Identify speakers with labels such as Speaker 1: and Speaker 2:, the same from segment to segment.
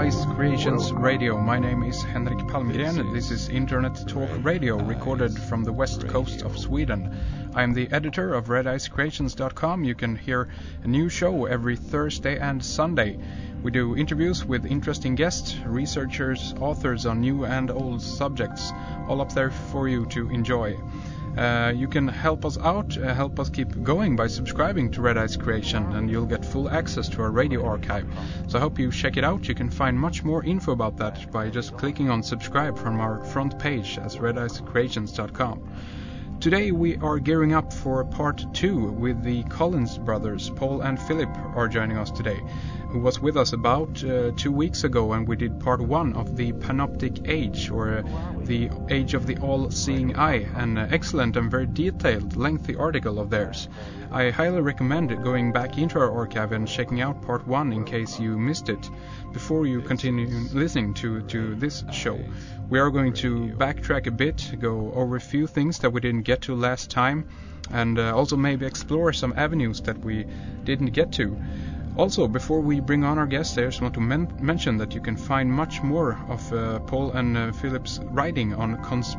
Speaker 1: Ice Creations Radio. My name is Henrik Palmgren. This is Internet Talk Radio, recorded from the west coast of Sweden. I am the editor of redicecreations.com. You can hear a new show every Thursday and Sunday. We do interviews with interesting guests, researchers, authors on new and old subjects, all up there for you to enjoy. You can help us out, help us keep going by subscribing to Red Ice Creation, and you'll get full access to our radio archive. So I hope you check it out. You can find much more info about that by just clicking on subscribe from our front page at redicecreations.com. Today we are gearing up for part 2 with the Collins brothers. Paul and Philip are joining us today, who was with us about 2 weeks ago, and we did part 1 of the Panoptic Age, or the Age of the All-Seeing Eye, an excellent and very detailed, lengthy article of theirs. I highly recommend going back into our archive and checking out part 1 in case you missed it, before you continue listening to this show. We are going to backtrack a bit, go over a few things that we didn't get to last time, and also maybe explore some avenues that we didn't get to. Also, before we bring on our guests, I just want to mention that you can find much more of Paul and Philip's writing on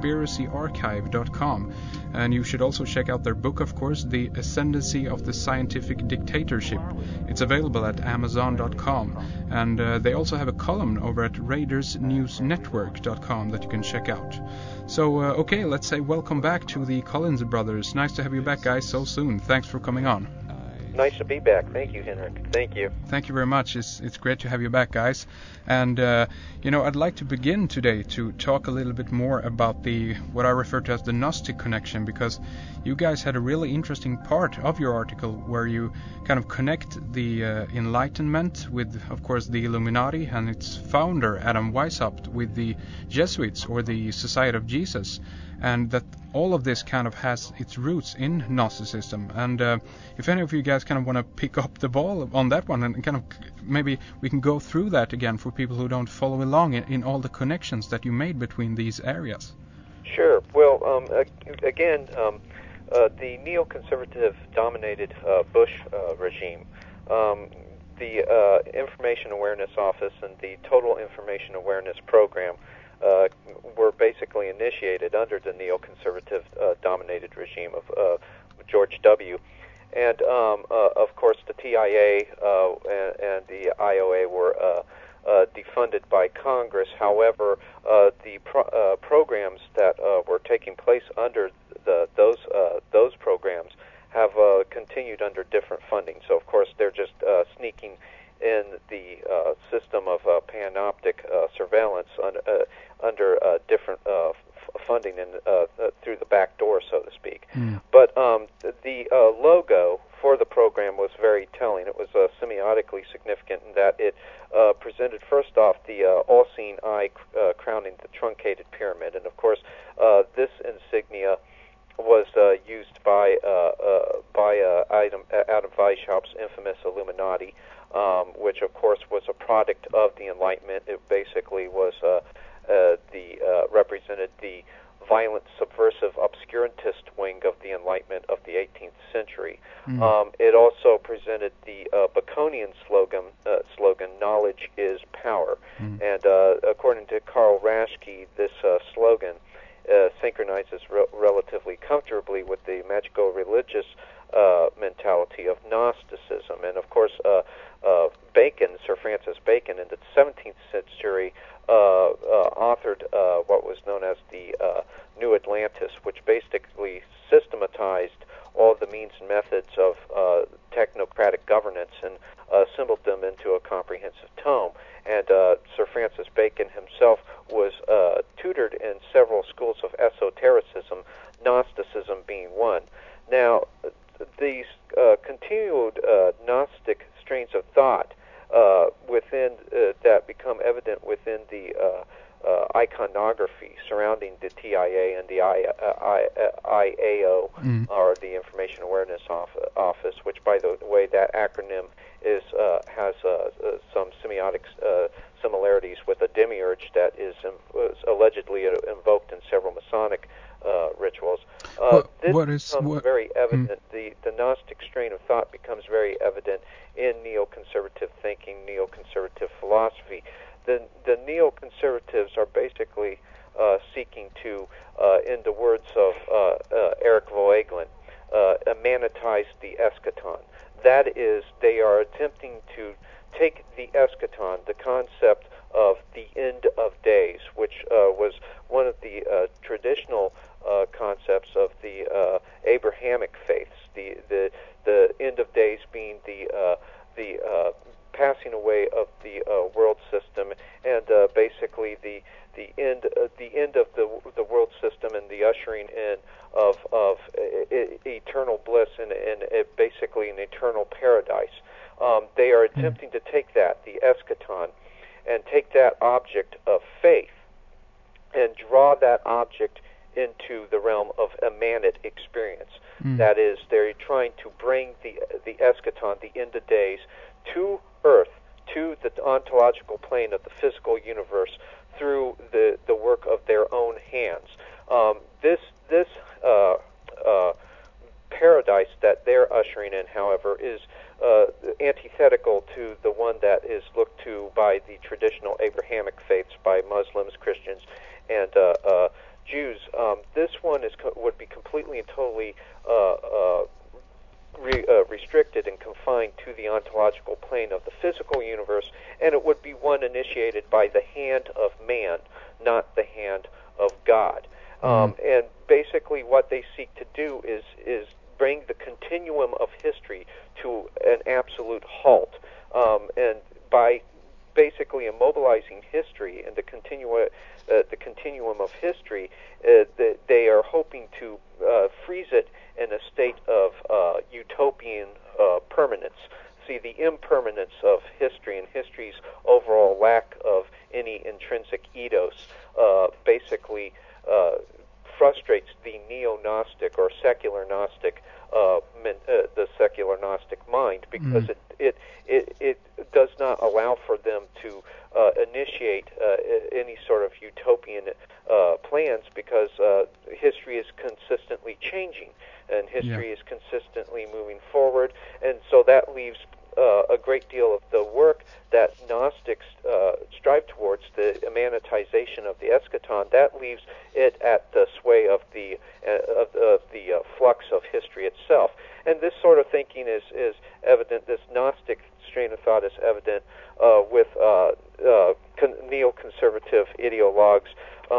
Speaker 1: conspiracyarchive.com. And you should also check out their book, of course, The Ascendancy of the Scientific Dictatorship. It's available at amazon.com. And they also have a column over at raidersnewsnetwork.com that you can check out. So, okay, let's say welcome back to the Collins brothers. Nice to have you back, guys, so soon. Thanks for coming on.
Speaker 2: Nice to be back. Thank you, Henrik. Thank you.
Speaker 1: Thank you very much. It's great to have you back, guys. And, I'd like to begin today to talk a little bit more about what I refer to as the Gnostic connection, because you guys had a really interesting part of your article where you kind of connect the Enlightenment with, of course, the Illuminati and its founder, Adam Weishaupt, with the Jesuits, or the Society of Jesus, and that all of this kind of has its roots in Gnosticism. And if any of you guys kind of want to pick up the ball on that one, and kind of maybe we can go through that again for people who don't follow along in all the connections that you made between these areas.
Speaker 2: Sure. Well, again, the neoconservative-dominated Bush regime, the Information Awareness Office and the Total Information Awareness Program were basically initiated under the neoconservative-dominated regime of George W. And, of course, the TIA and the IOA were defunded by Congress. However, the programs that were taking place under those programs have continued under different funding. So, of course, they're just sneaking in the system of panoptic surveillance under different funding and through the back door, so to speak. But the logo for the program was very telling. It was semiotically significant in that it presented, first off, the all-seeing eye crowning the truncated pyramid. And, of course, this insignia was used by Adam Weishaupt's infamous Illuminati, which, of course, was a product of the Enlightenment. It basically was represented the violent, subversive, obscurantist wing of the Enlightenment of the 18th century. It also presented the Baconian slogan, "Knowledge is power." And according to Karl Raschke, this slogan synchronizes relatively comfortably with the magico-religious mentality of Gnosticism. And, of course, Bacon, Sir Francis Bacon, in the 17th century, authored what was known as the New Atlantis, which basically systematized all the means and methods of technocratic governance and assembled them into a comprehensive tome. And Sir Francis Bacon himself was tutored in several schools of esotericism, Gnosticism being one. Now, these continued Gnostic strains of thought within that become evident within the iconography surrounding the TIA and the IAO, or the Information Awareness Office, which, by the way, that acronym has some semiotic similarities with a demiurge that is allegedly invoked in several Masonic rituals. This becomes very evident. The Gnostic strain of thought becomes very evident in neoconservative thinking, neoconservative philosophy. the neoconservatives are basically seeking to, in the words of Eric Voegelin, emanetize the eschaton. That is, they are attempting to take the eschaton, the concept of the end of days, which was one of the traditional concepts of the Abrahamic faiths. The end of days being the passing away of the world system, and basically the end of the world system and the ushering in of eternal bliss and basically an eternal paradise. They are attempting to take that, the eschaton, and take that object of faith and draw that object into the realm of immanent experience. That is, they're trying to bring the eschaton, the end of days, to earth, to the ontological plane of the physical universe through the work of their own hands. This paradise that they're ushering in, however, is antithetical to the one that is looked to by the traditional Abrahamic faiths, by Muslims, Christians, and Jews. This one would be completely and totally restricted and confined to the ontological plane of the physical universe, and it would be one initiated by the hand of man, not the hand of God. And basically what they seek to do is bring the continuum of history to an absolute halt. And by basically immobilizing history and the continuum of history, they are hoping to freeze it in a state of utopian permanence. See, the impermanence of history and history's overall lack of any intrinsic ethos basically frustrates the neo-Gnostic or secular Gnostic, the secular Gnostic mind, because it does not allow for them to initiate any sort of utopian plans, because history is consistently changing and history is consistently moving forward, and so that leaves a great deal of the work that Gnostics strive towards, the immanentization of the eschaton, that leaves it at the sway of the flux of history itself. And this sort of thinking is evident. This Gnostic strain of thought is evident with neoconservative ideologues.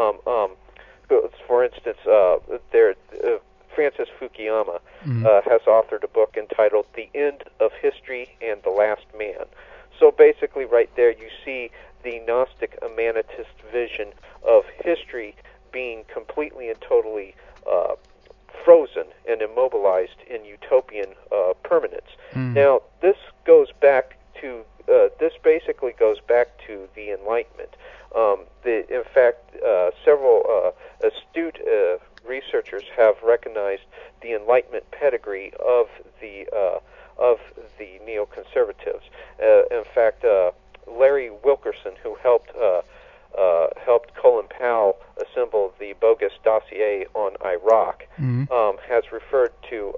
Speaker 2: For instance, Francis Fukuyama has authored a book entitled The End of History and the Last Man. So basically right there you see the Gnostic immanentist vision of history being completely and totally frozen and immobilized in utopian permanence. Now, this basically goes back to the Enlightenment. In fact, several astute researchers have recognized the Enlightenment pedigree of the neoconservatives. In fact, Larry Wilkerson, who helped Colin Powell assemble the bogus dossier on Iraq, has referred to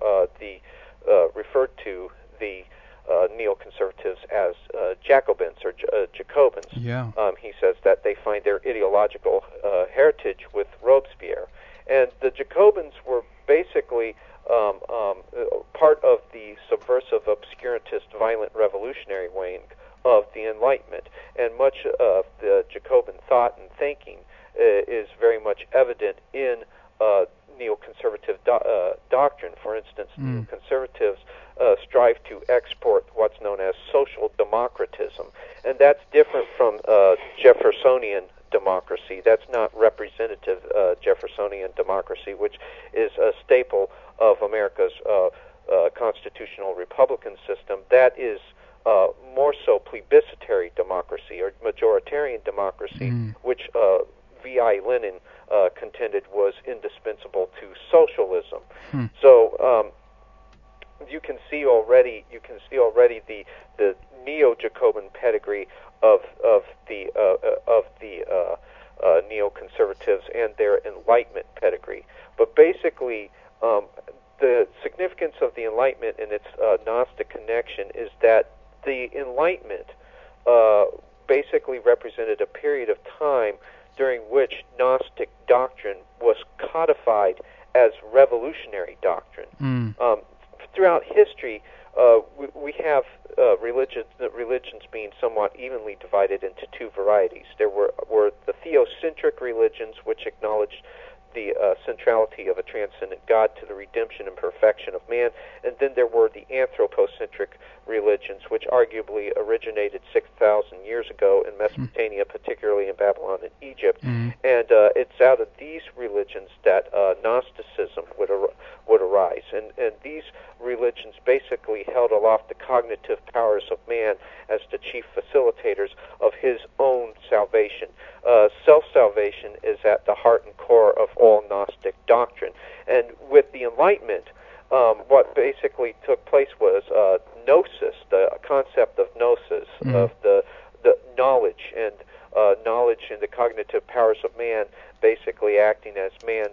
Speaker 2: the neoconservatives as Jacobins or Jacobins. He says that they find their ideological heritage with Robespierre. And the Jacobins were basically part of the subversive, obscurantist, violent revolutionary wing of the Enlightenment. And much of the Jacobin thought and thinking is very much evident in neoconservative doctrine. For instance, neoconservatives strive to export what's known as social democratism. And that's different from Jeffersonian democracy. That's not representative Jeffersonian democracy, which is a staple of America's constitutional republican system. That is more so plebiscitary democracy or majoritarian democracy, which V.I. Lenin contended was indispensable to socialism. So you can see already the neo-Jacobin pedigree of the neoconservatives and their Enlightenment pedigree. But basically, the significance of the Enlightenment and its Gnostic connection is that the Enlightenment basically represented a period of time during which Gnostic doctrine was codified as revolutionary doctrine. Throughout history, we have religions being somewhat evenly divided into two varieties. There were the theocentric religions, which acknowledged the centrality of a transcendent God to the redemption and perfection of man, and then there were the anthropocentric religions, which arguably originated 6,000 years ago in Mesopotamia, particularly in Babylon and Egypt. And it's out of these religions that Gnosticism would arise. And these religions basically held aloft the cognitive powers of man as the chief facilitators of his own salvation. Self-salvation is at the heart and core of all Gnostic doctrine. And with the Enlightenment, what basically took place was gnosis, the concept of gnosis, of the knowledge and the cognitive powers of man basically acting as man's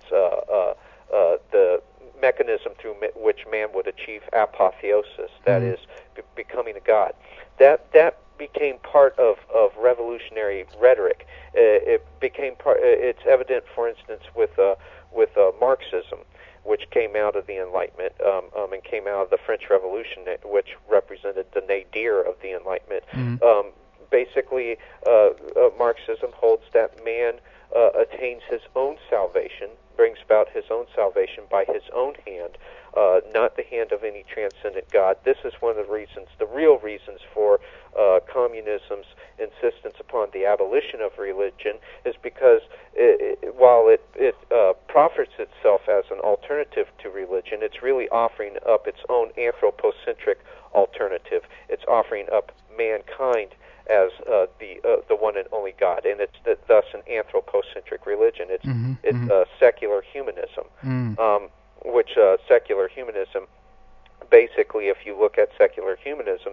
Speaker 2: the mechanism through which man would achieve apotheosis, that is, becoming a god. That became part of revolutionary rhetoric. It became part. It's evident, for instance, with Marxism, which came out of the Enlightenment and came out of the French Revolution, which represented the nadir of the Enlightenment. Basically, Marxism holds that man attains his own salvation, brings about his own salvation by his own hand, not the hand of any transcendent God. This is one of the reasons, the real reasons for communism's insistence upon the abolition of religion, is because while it proffers itself as an alternative to religion, it's really offering up its own anthropocentric alternative. It's offering up mankind as the one and only God, and it's thus an anthropocentric religion. It's secular humanism, which secular humanism, basically, if you look at secular humanism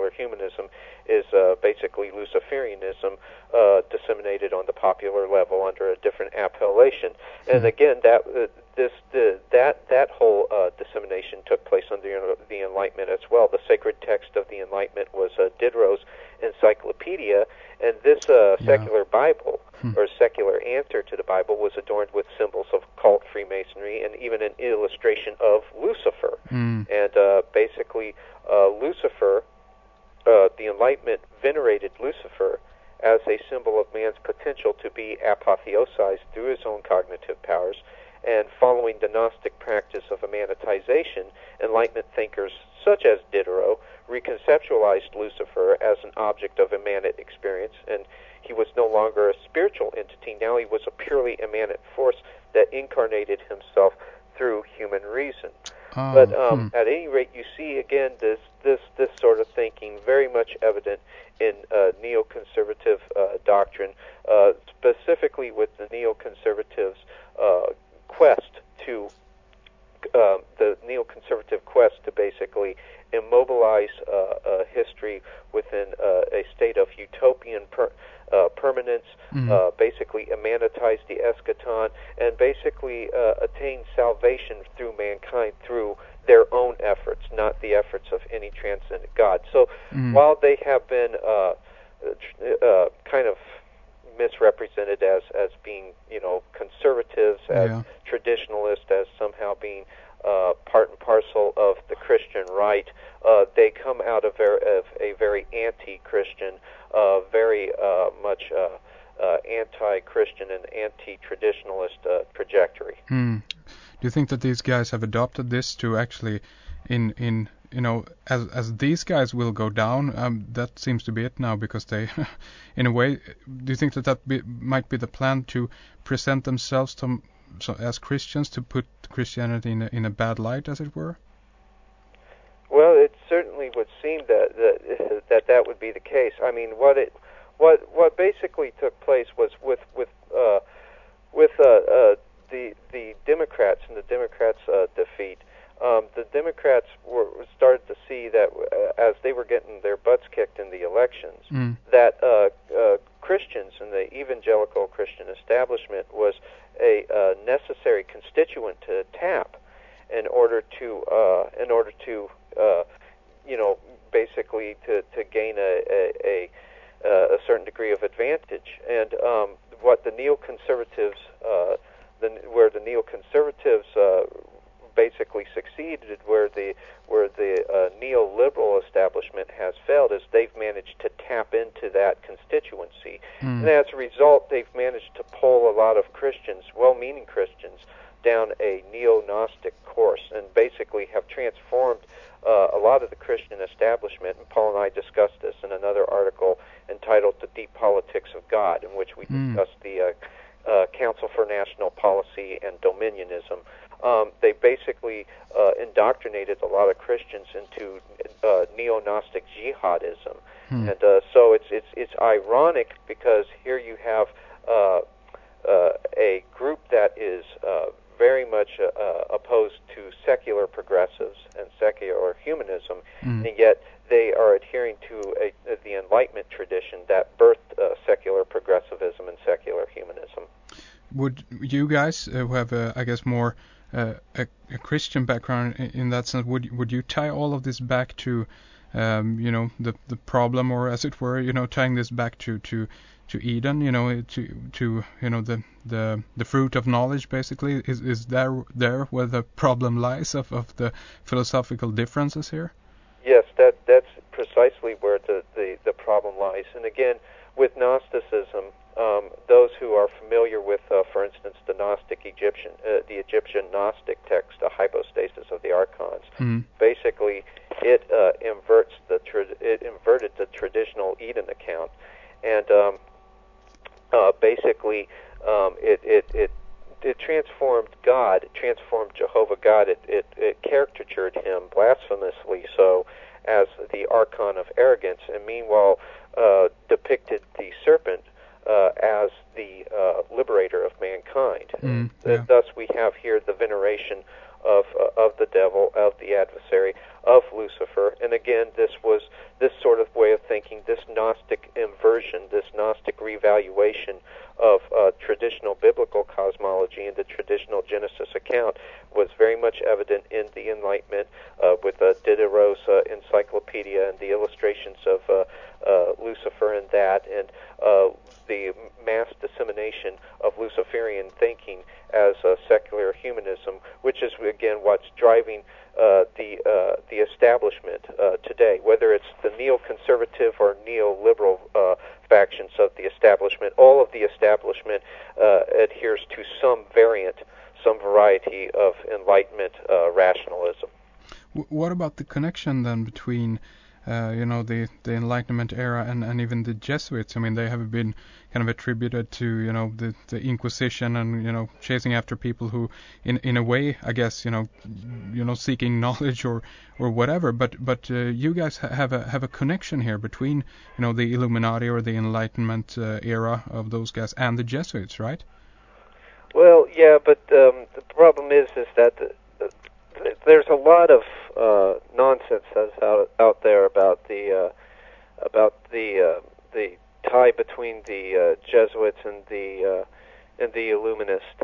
Speaker 2: is basically Luciferianism disseminated on the popular level under a different appellation. And again, that whole dissemination took place under the Enlightenment as well. The sacred text of the Enlightenment was Diderot's Encyclopedia, and this secular Bible, or secular answer to the Bible, was adorned with symbols of occult Freemasonry and even an illustration of Lucifer. And basically, Lucifer, the Enlightenment venerated Lucifer as a symbol of man's potential to be apotheosized through his own cognitive powers. And following the Gnostic practice of immanentization, Enlightenment thinkers such as Diderot reconceptualized Lucifer as an object of immanent experience, and he was no longer a spiritual entity. Now he was a purely immanent force that incarnated himself through human reason. But at any rate, you see again this sort of thinking very much evident in neoconservative doctrine, specifically with the neoconservatives' quest to the neoconservative quest to basically immobilize history within a state of utopian permanence, basically immanentize the eschaton, and basically attain salvation through mankind through their own efforts, not the efforts of any transcendent God. So while they have been kind of misrepresented as being, conservatives, as traditionalists, as somehow being part and parcel of the Christian right, they come out of a very anti-Christian, very much anti-Christian and anti-traditionalist trajectory.
Speaker 1: Do you think that these guys have adopted this to actually, as these guys will go down, that seems to be it now, because they, in a way, do you think that might be the plan, to present themselves as Christians, to put Christianity in a bad light, as it were?
Speaker 2: Well, it certainly would seem that would be the case. I mean, what basically took place was with the Democrats and the Democrats' defeat. The Democrats started to see that as they were getting their butts kicked in the elections, that Christians and the evangelical Christian establishment was a necessary constituent to tap in order to basically to gain a certain degree advantage. And what the neoconservatives, where the neoconservatives basically succeeded, where the neoliberal establishment has failed, is they've managed to tap into that constituency, and as a result, they've managed to pull a lot of Christians, well-meaning Christians, down a neo-Gnostic course, and basically have transformed a lot of the Christian establishment. And Paul and I discussed this in another article entitled "The Deep Politics of God," in which we discussed the Council for National Policy and Dominionism. They basically indoctrinated a lot of Christians into neo-Gnostic jihadism, and so it's ironic because here you have a group that is very much opposed to secular progressives and secular humanism, and yet they are adhering to the Enlightenment tradition that birthed secular progressivism and secular humanism.
Speaker 1: Would you guys who have, I guess, more a Christian background in that sense, would you tie all of this back to, the problem, or as it were, tying this back to Eden, to the fruit of knowledge, basically? Is there where the problem lies of the philosophical differences here?
Speaker 2: Yes, that's precisely where the problem lies. And again, with Gnosticism, those who are familiar with, for instance, the the Egyptian Gnostic text, the Hypostasis of the Archons, basically it inverted the traditional Eden account, and basically it transformed God, it transformed Jehovah God, it caricatured him blasphemously so as the Archon of arrogance, and meanwhile depicted the serpent as the liberator of mankind. Thus we have here the veneration of the devil, of the adversary, of Lucifer. And again, this sort of way of thinking, this Gnostic inversion, this Gnostic revaluation of traditional biblical cosmology and the traditional Genesis account was very much evident in the Enlightenment with Diderot's encyclopedia and the illustrations of Lucifer in that, and the mass dissemination of Luciferian thinking as secular humanism, which is again what's driving the establishment today, whether it's the neoconservative or neoliberal factions of the establishment. All of the establishment adheres to some variety of Enlightenment rationalism.
Speaker 1: What about the connection then between the Enlightenment era and even the Jesuits? I mean, they have been kind of attributed to the Inquisition and chasing after people who in a way, I guess, seeking knowledge or whatever, but you guys have a connection here between the Illuminati or the Enlightenment era of those guys and the Jesuits, right?
Speaker 2: Well, yeah, but the problem is that there's a lot of nonsense that's out there about the tie between the Jesuits and the Illuminists.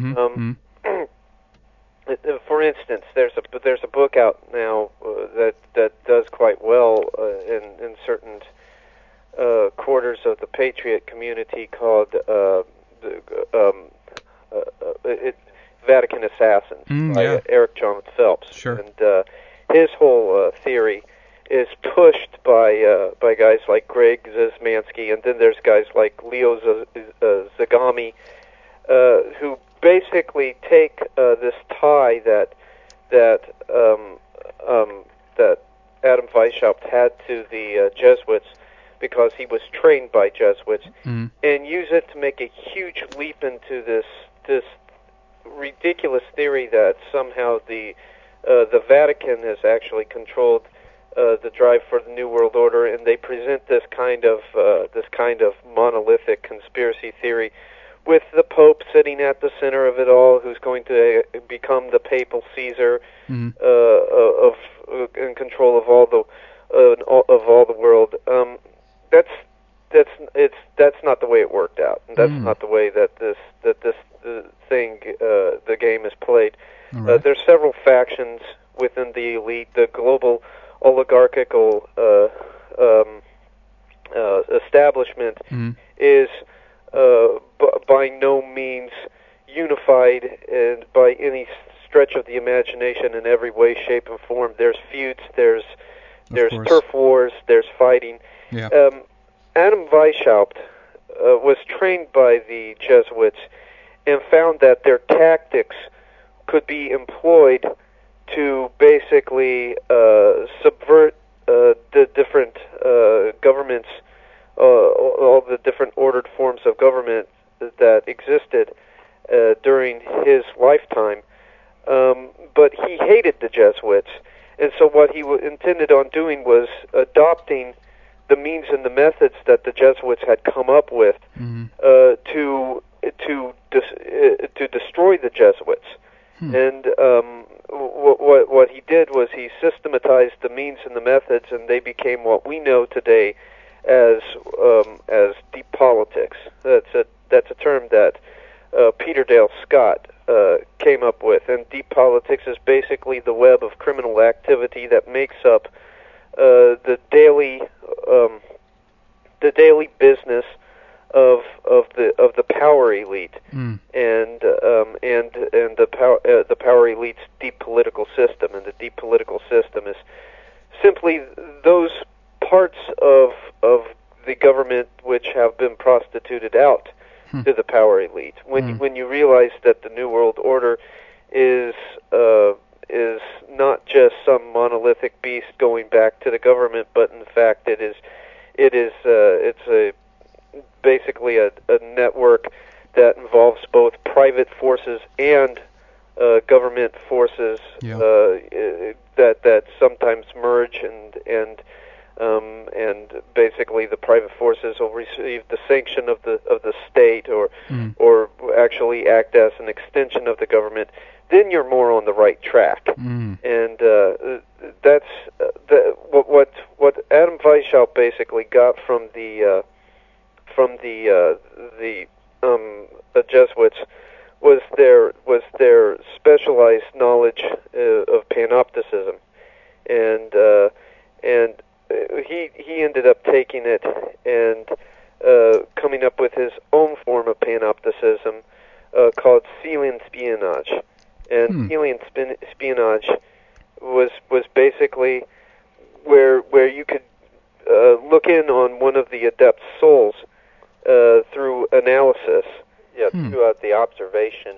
Speaker 2: For instance, there's a book out now that does quite well in certain quarters of the Patriot community called Vatican Assassins by Eric John Phelps.
Speaker 1: Sure.
Speaker 2: And his whole theory is pushed by guys like Greg Zizmansky, and then there's guys like Leo Zagami, who basically take this tie that Adam Weishaupt had to the Jesuits, because he was trained by Jesuits, and use it to make a huge leap into this ridiculous theory that somehow the Vatican has actually controlled the drive for the New World Order, and they present this kind of monolithic conspiracy theory with the Pope sitting at the center of it all, who's going to become the papal Caesar in control of all the world. That's not the way it worked out, and that's not the way that this the game is played.
Speaker 1: Right.
Speaker 2: There's several factions within the elite, the global oligarchical establishment establishment is by no means unified and by any stretch of the imagination in every way, shape, and form. There's feuds, there's turf wars, there's fighting.
Speaker 1: Yeah.
Speaker 2: Adam Weishaupt was trained by the Jesuits and found that their tactics could be employed to basically subvert the different governments, all the different ordered forms of government that existed during his lifetime. But he hated the Jesuits, and so what he intended on doing was adopting the means and the methods that the Jesuits had come up with to destroy the Jesuits. And what he did was he systematized the means and the methods, and they became what we know today as deep politics. That's a term that Peter Dale Scott came up with, and deep politics is basically the web of criminal activity that makes up the daily business of the power elite and the power elite's deep political system. And the deep political system is simply those parts of the government which have been prostituted out to the power elite. When you realize that the New World Order is not just some monolithic beast going back to the government, but in fact it's basically a network that involves both private forces and government forces that sometimes merge, and basically the private forces will receive the sanction of the state or actually act as an extension of the government. Then you're more on the right track, and that's what Adam Weishaupt basically got from the Jesuits was their specialized knowledge of panopticism, and he ended up taking it and coming up with his own form of panopticism called Sealing Espionage. And Sealing Espionage was basically where you could look in on one of the adept souls through analysis.
Speaker 3: Yeah, through the observation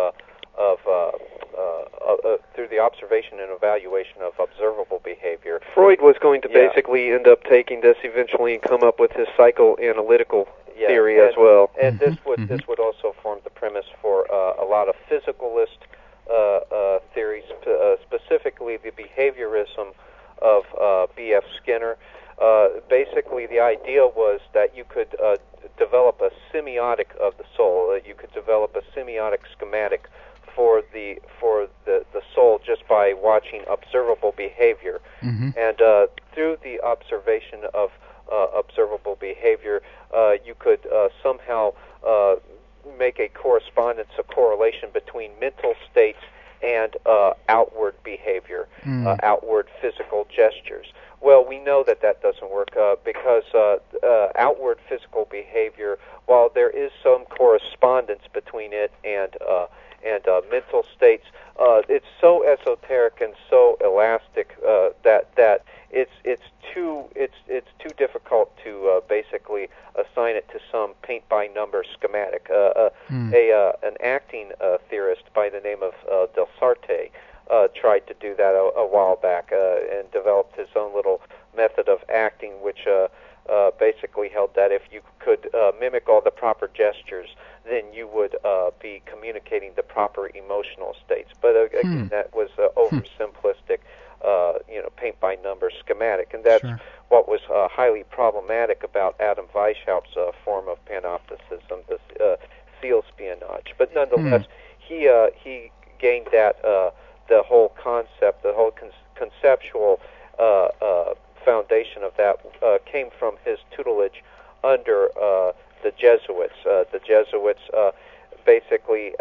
Speaker 3: through the observation and evaluation of observable behavior.
Speaker 2: Freud was going to basically end up taking this eventually and come up with his psychoanalytical theory as well.
Speaker 3: And this would also form the premise for a lot of physicalist theories, specifically the behaviorism of B.F. Skinner. Basically, the idea was that you could develop a semiotic of the soul. You could develop a semiotic schematic for the soul just by watching observable behavior, and through the observation of observable behavior, you could somehow make a correspondence, a correlation between mental states and outward behavior, outward physical gestures. Well, we know that doesn't work because outward physical behavior, while there is some correspondence between it and mental states, it's so esoteric and so elastic that it's too difficult to basically assign it to some paint by number schematic. An acting theorist by the name of Del Sarte tried to do that a while back and developed his own little method of acting, which basically held that if you could mimic all the proper gestures, then you would be communicating the proper emotional states. But again, that was oversimplistic, paint by number schematic, and that's what was highly problematic about Adam Weishaupt's form of panopticism, this seal espionage. But nonetheless, he gained that the whole concept, the whole conceptual foundation of that came from his tutelage under the Jesuits. The Jesuits basically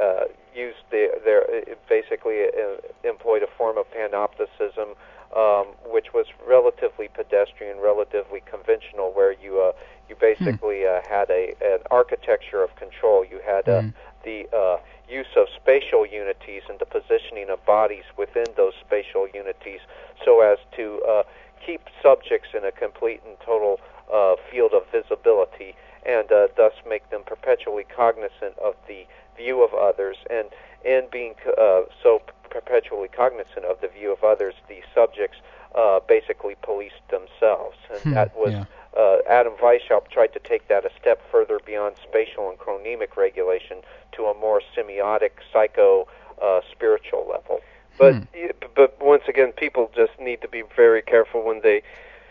Speaker 3: employed a form of panopticism, which was relatively pedestrian, relatively conventional, where you You basically had an architecture of control. You had the use of spatial unities and the positioning of bodies within those spatial unities so as to keep subjects in a complete and total field of visibility, and thus make them perpetually cognizant of the view of others, and being so perpetually cognizant of the view of others, the subjects basically policed themselves. And that was Adam Weishaupt tried to take that a step further beyond spatial and chronemic regulation to a more semiotic, spiritual level.
Speaker 4: But once again, people just need to be very careful when they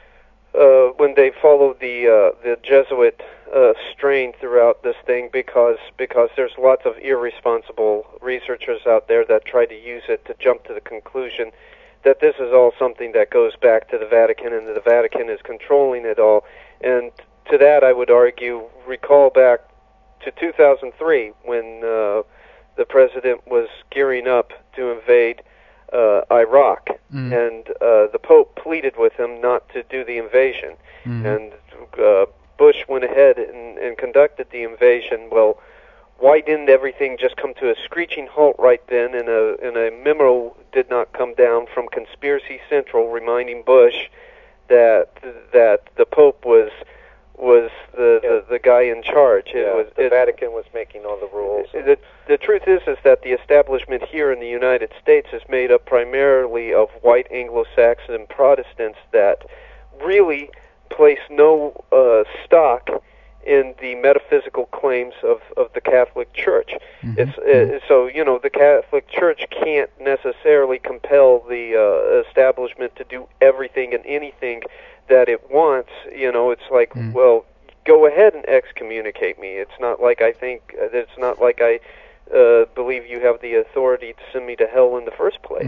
Speaker 4: follow the Jesuit strain throughout this thing, because there's lots of irresponsible researchers out there that try to use it to jump to the conclusion that this is all something that goes back to the Vatican, and that the Vatican is controlling it all. And to that, I would argue, recall back to 2003 when the president was gearing up to invade Iraq, and the Pope pleaded with him not to do the invasion, and Bush went ahead and conducted the invasion. Well, why didn't everything just come to a screeching halt right then, and a memo did not come down from Conspiracy Central reminding Bush that the Pope was the guy in charge?
Speaker 3: The Vatican was making all the rules.
Speaker 4: The truth is that the establishment here in the United States is made up primarily of white Anglo-Saxon Protestants that really place no stock in the metaphysical claims of the Catholic Church. So, the Catholic Church can't necessarily compel the establishment to do everything and anything that it wants. It's like, well, go ahead and excommunicate me. It's not like I believe you have the authority to send me to hell in the first place.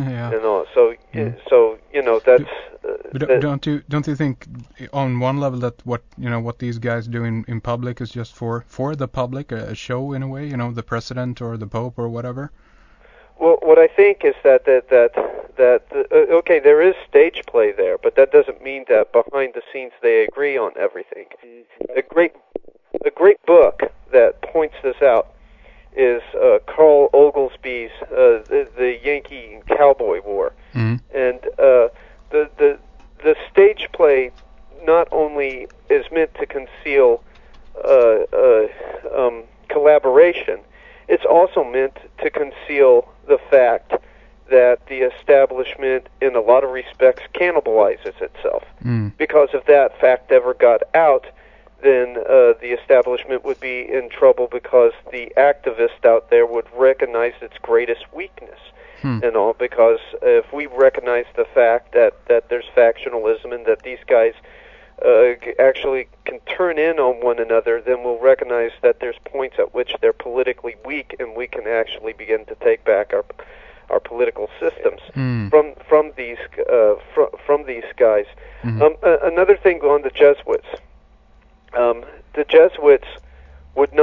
Speaker 4: That's.
Speaker 1: But don't you think, on one level, that what these guys do in public is just for the public, a show in a way? The president or the Pope or whatever.
Speaker 4: Well, what I think is that okay, there is stage play there, but that doesn't mean that behind the scenes they agree on everything. A great book that points this out is Carl Oglesby's the Yankee Cowboy War, and the stage play not only is meant to conceal collaboration, it's also meant to conceal the fact that the establishment, in a lot of respects, cannibalizes itself. Because if that fact ever got out, then the establishment would be in trouble, because the activist out there would recognize its greatest weakness. And all, because if we recognize the fact that there's factionalism and that these guys actually can turn in on one another, then we'll recognize that there's points at which they're politically weak, and we can actually begin to take back our political systems from these guys. Another thing on the Jesuits. The Jesuits could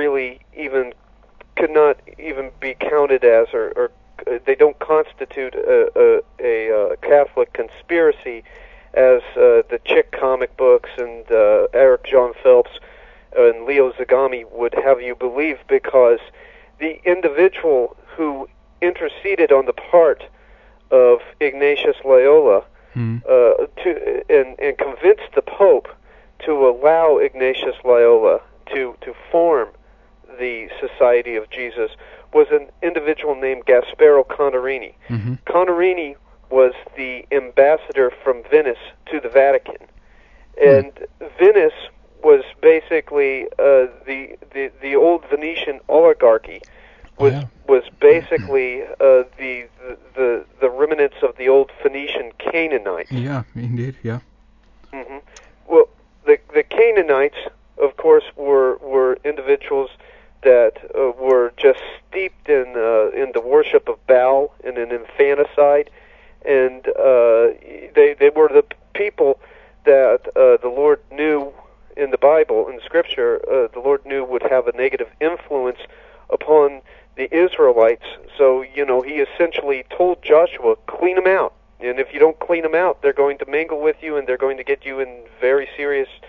Speaker 4: not even be counted as, or they don't constitute a Catholic conspiracy, as the Chick comic books and Eric John Phelps and Leo Zagami would have you believe, because the individual who interceded on the part of Ignatius Loyola and convinced the Pope to allow Ignatius Loyola to form the Society of Jesus was an individual named Gasparo Contarini. Contarini was the ambassador from Venice to the Vatican, and Venice was basically the old Venetian oligarchy was basically the remnants of the old Phoenician Canaanites.
Speaker 1: Yeah, indeed, yeah.
Speaker 4: Well, the Canaanites, of course, were individuals that were just steeped in the worship of Baal and in infanticide, and they were the people that the Lord knew in the Bible, in Scripture, the Lord knew would have a negative influence upon the Israelites. So, he essentially told Joshua, clean them out. And if you don't clean them out, they're going to mingle with you, and they're going to get you in very serious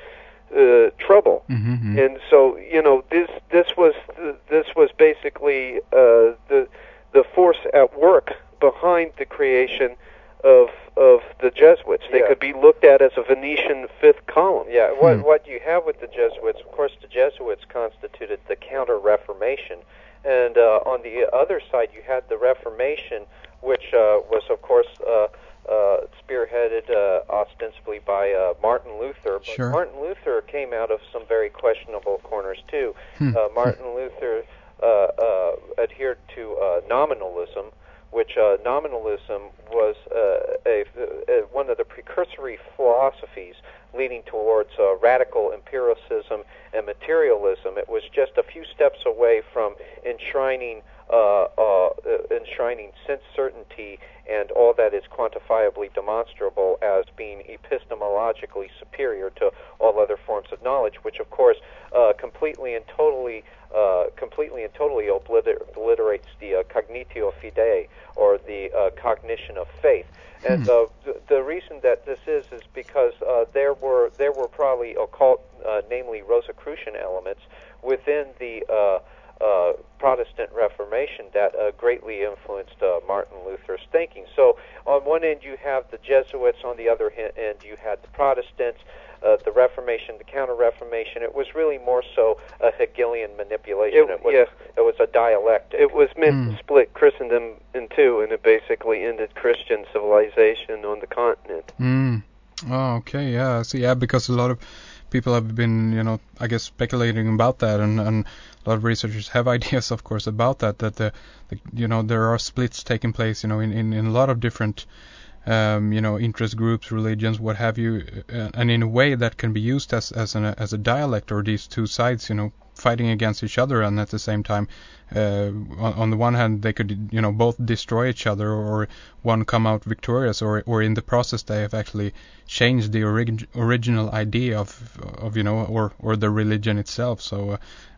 Speaker 4: trouble.
Speaker 1: Mm-hmm.
Speaker 4: And so, this was basically the force at work behind the creation of the Jesuits. They could be looked at as a Venetian fifth column.
Speaker 3: Yeah, what you have with the Jesuits, of course, the Jesuits constituted the Counter-Reformation, and on the other side you had the Reformation, which was, of course, spearheaded ostensibly by Martin Luther. But
Speaker 1: Sure.
Speaker 3: Martin Luther came out of some very questionable corners, too. Martin Luther adhered to nominalism, which nominalism was one of the precursory philosophies leading towards radical empiricism and materialism. It was just a few steps away from enshrining sense certainty and all that is quantifiably demonstrable as being epistemologically superior to all other forms of knowledge, which of course completely and totally obliterates the cognitio fidei, or the cognition of faith. And the reason that this is because there were probably occult, namely Rosicrucian elements within the Protestant Reformation that greatly influenced Martin Luther's thinking. So on one end you have the Jesuits, on the other end you had the Protestants, the Reformation, the Counter-Reformation. It was really more so a Hegelian manipulation. It was a dialectic.
Speaker 4: It was meant to split Christendom in two, and it basically ended Christian civilization on the continent.
Speaker 1: Oh, okay, yeah, I see. Yeah, because a lot of people have been, I guess, speculating about that, and a lot of researchers have ideas, of course, about that there are splits taking place, in a lot of different, interest groups, religions, what have you, and in a way that can be used as a dialect, or these two sides, fighting against each other, and at the same time, on the one hand, they could, both destroy each other, or one come out victorious, or in the process they have actually changed the original idea of or the religion itself. So,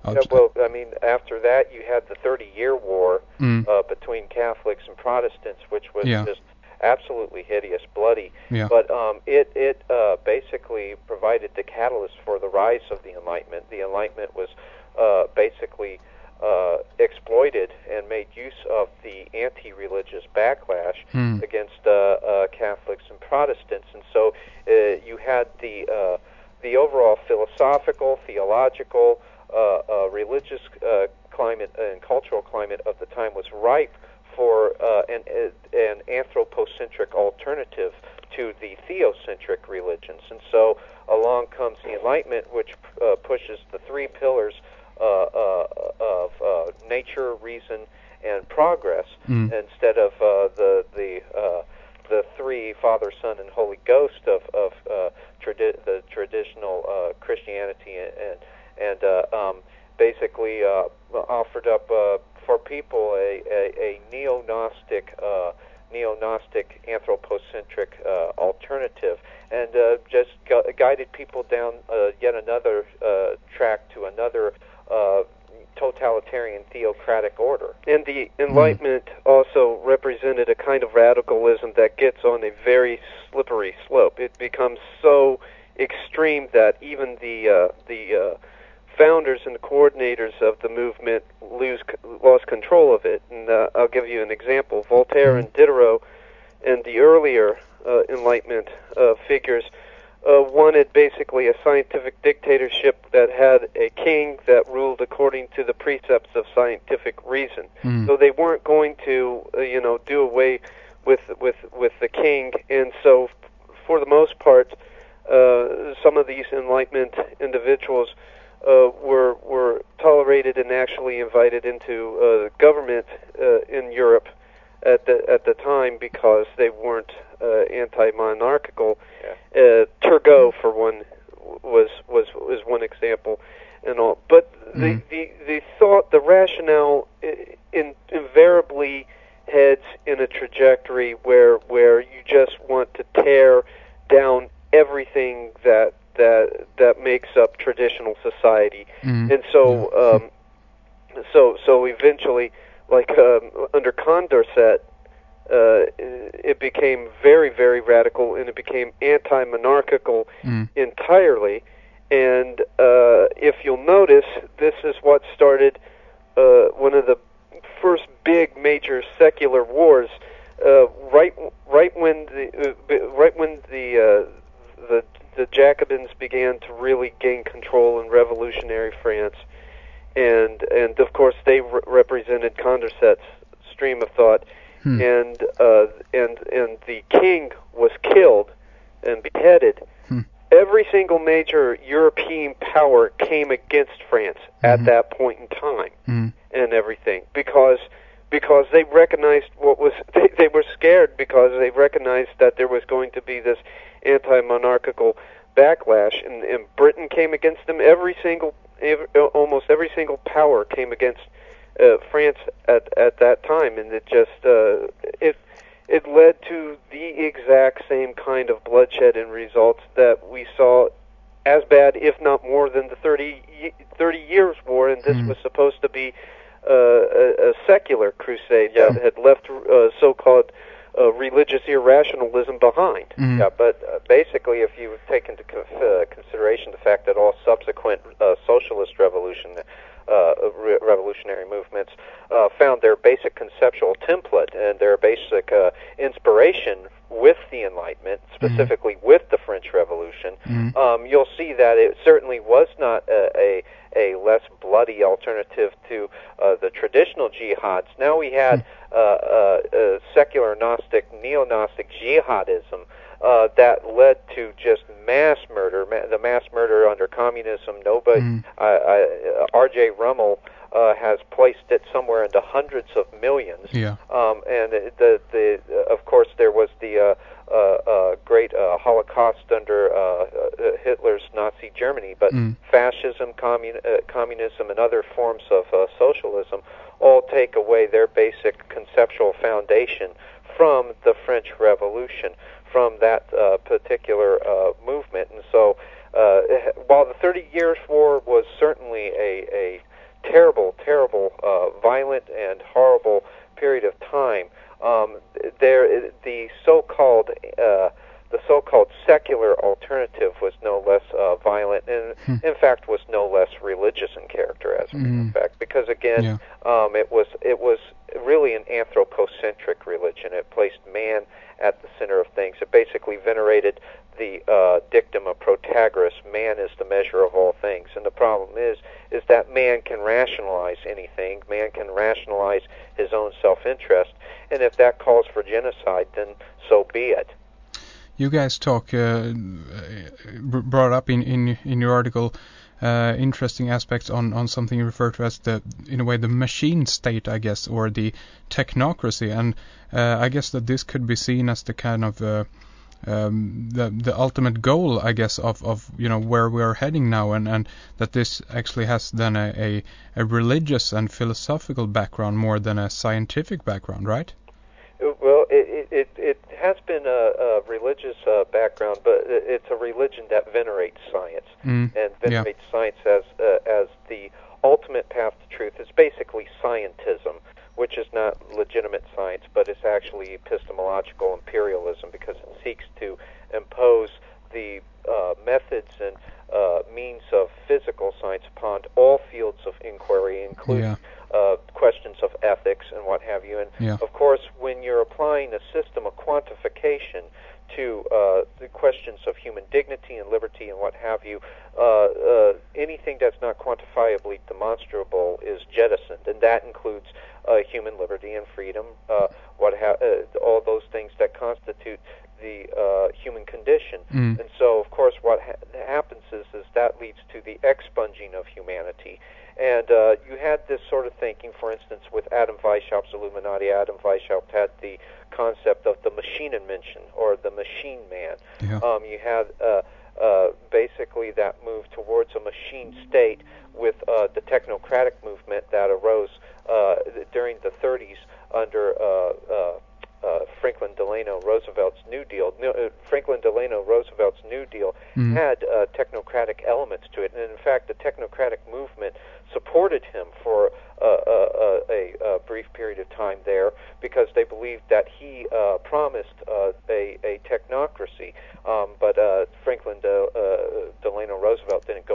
Speaker 3: after that you had the 30-year war between Catholics and Protestants, which was just absolutely hideous, bloody.
Speaker 1: Yeah.
Speaker 3: But it basically provided the catalyst for the rise of the Enlightenment. The Enlightenment was basically exploited and made use of the anti-religious backlash against Catholics and Protestants, and so you had the overall philosophical, theological, religious climate and cultural climate of the time was ripe for an anthropocentric alternative to the theocentric religions. And so along comes the Enlightenment, which pushes the three pillars of nature, reason, and progress, instead of the three, Father, Son, and Holy Ghost of the traditional Christianity, and basically offered up for people a neo-Gnostic anthropocentric alternative, and just guided people down yet another track to another totalitarian theocratic order.
Speaker 4: And the Enlightenment also represented a kind of radicalism that gets on a very slippery slope. It becomes so extreme that even the founders and the coordinators of the movement lost control of it. And I'll give you an example. Voltaire and Diderot and the earlier Enlightenment figures wanted basically a scientific dictatorship that had a king that ruled according to the precepts of scientific reason. So they weren't going to, do away with the king. And so, for the most part, some of these Enlightenment individuals were tolerated and actually invited into government in Europe at the time, because they weren't anti-monarchical. Turgot, for one, was one example, and all. But the thought, the rationale, invariably heads in a trajectory where you just want to tear down everything that makes up traditional society, and so so eventually, like under Condorcet, it became very, very radical, and it became anti-monarchical entirely, And if you'll notice, this is what started one of the first big major secular wars. Right when the Jacobins began to really gain control in revolutionary France, and of course they represented Condorcet's stream of thought, and the king was killed and beheaded. Every single major European power came against France at that point in time, and everything, because they recognized what was they were scared, because they recognized that there was going to be this anti-monarchical backlash, and Britain came against them. Almost every single power came against France at that time, and it just it led to the exact same kind of bloodshed and results that we saw, as bad, if not more, than the 30 Years' War, and this was supposed to be a secular crusade that had left so-called religious irrationalism behind.
Speaker 3: Yeah, but basically, if you take into consideration the fact that all subsequent socialist revolutionary movements found their basic conceptual template and their basic inspiration with the Enlightenment, specifically with the French Revolution, you'll see that it certainly was not a less bloody alternative to the traditional jihads. Now we had secular Gnostic, neo-Gnostic jihadism that led to just mass murder, the mass murder under communism. R.J. Rummel has placed it somewhere into hundreds of millions.
Speaker 1: Yeah.
Speaker 3: And of course, there was the great Holocaust under Hitler's Nazi Germany, but fascism, communism, and other forms of socialism all take away their basic conceptual foundation from the French Revolution, from that particular movement. And so, while the 30 Years' War was certainly a terrible, violent and horrible period of time, the so-called secular alternative was no less violent, and in fact was no less religious in character, as a matter of fact, because again, it was really an anthropocentric religion. It placed man at the center of things. It basically venerated the dictum of Protagoras: man is the measure of all things. And the problem is that man can rationalize anything. Man can rationalize his own self-interest, and if that calls for genocide, then so be it.
Speaker 1: You guys brought up in your article interesting aspects on something you refer to as in a way the machine state, I guess, or the technocracy, and I guess that this could be seen as the kind of the ultimate goal, I guess, of where we are heading now, and that this actually has then a religious and philosophical background more than a scientific background, right?
Speaker 3: Well, it has been a religious background, but it's a religion that venerates science and venerates science as the ultimate path to truth. It's basically scientism, which is not legitimate science, but it's actually epistemological imperialism, because it seeks to impose the methods and means of physical science upon all fields of inquiry, including questions of ethics and what have you. And of course, when you're applying a system of quantification to the questions of human dignity and liberty and what have you, anything that's not quantifiably demonstrable is jettisoned, and that includes human liberty and freedom, all those things that constitute the human condition. And so, of course, what happens is that leads to the expunging of humanity. And you had this sort of thinking, for instance, with Adam Weishaupt's Illuminati. Adam Weishaupt had the concept of the Maschinenmenschen, or the machine man. You had basically that move towards a machine state with the technocratic movement that arose during the 30s under Franklin Delano Roosevelt's New Deal. Franklin Delano Roosevelt's New Deal had technocratic elements to it, and in fact, the technocratic movement supported him for a brief period of time there, because they believed that he promised a technocracy. But Franklin Delano Roosevelt didn't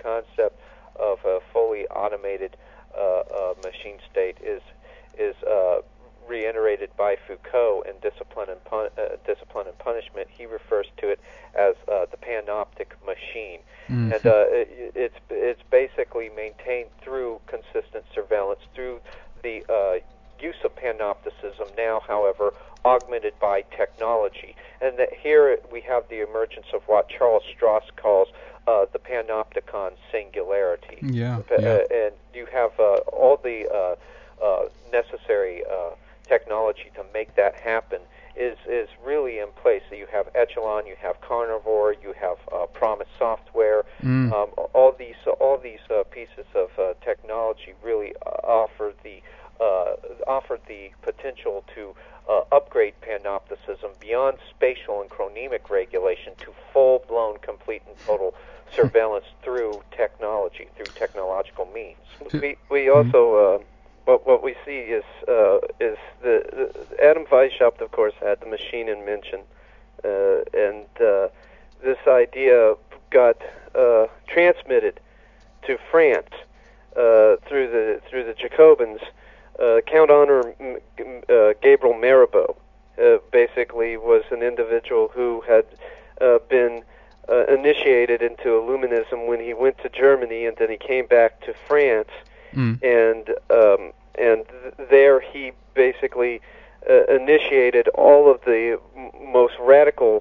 Speaker 2: concept of a fully automated machine state is reiterated by Foucault in Discipline and Punishment. He refers to it as the panoptic machine, and it's basically maintained through consistent surveillance, through the use of panopticism now, however, augmented by technology. And that here we have the emergence of what Charles Strauss calls the panopticon singularity. And you have all the necessary technology to make that happen is really in place. So you have Echelon, you have Carnivore, you have Promise Software. All these pieces of technology really offer the potential to upgrade panopticism beyond spatial and chronemic regulation to full-blown, complete, and total surveillance through technology, through technological means.
Speaker 4: We also what we see is the Adam Weishaupt, of course, had the machine in mention, and this idea got transmitted to France through the Jacobins. Count Honor Gabriel Mirabeau basically was an individual who had been initiated into Illuminism when he went to Germany, and then he came back to France, and there he basically initiated all of the most radical